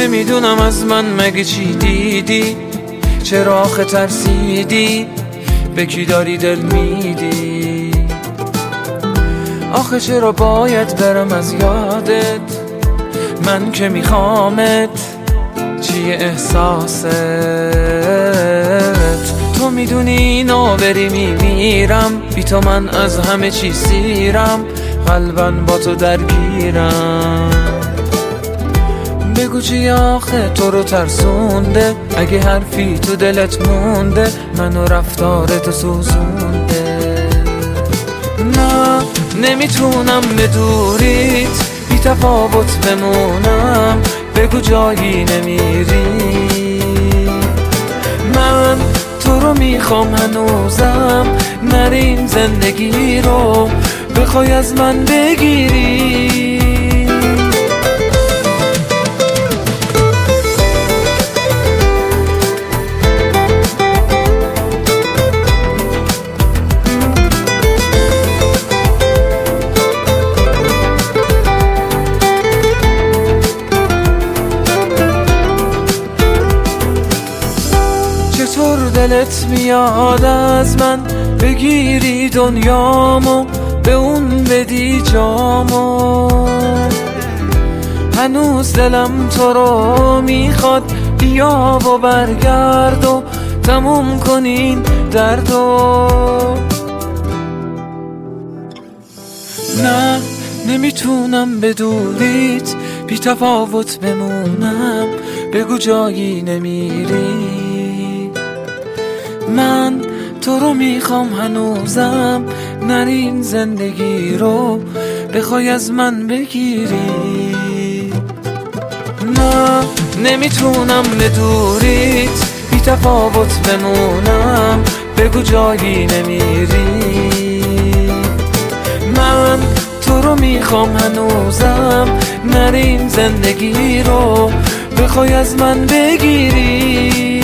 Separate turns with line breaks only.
نمیدونم از من مگه چی دیدی، چرا آخه ترسیدی، به کی داری دل میدی؟ آخه چرا باید برم از یادت، من که میخوامت، چیه احساست؟ تو میدونی اینو بری میمیرم، بی تو من از همه چی سیرم، قلباً با تو درگیرم. بگو چی آخه تو رو ترسونده، اگه حرفی تو دلت مونده، منو رفتارتو سوزونده. نه نمیتونم به دوریت بی تفاوت بمونم، بگو جایی نمیری، من تو رو میخوام هنوزم، نریم زندگی رو بخوای از من بگیری. چطور دلت میاد از من بگیری دنیامو، به اون بدی جامو، هنوز دلم تو رو میخواد، بیا و برگرد و تموم کنین دردو. نه نمیتونم به دوریت بی تفاوت بمونم، بگو جایی نمیری، من تو رو میخوام هنوزم، نرین زندگی رو بخوای از من بگیری. نه نمیتونم به دوریت بی تفاوت بمونم، بگو جایی نمیری، من تو رو میخوام هنوزم، نرین زندگی رو بخوای از من بگیری.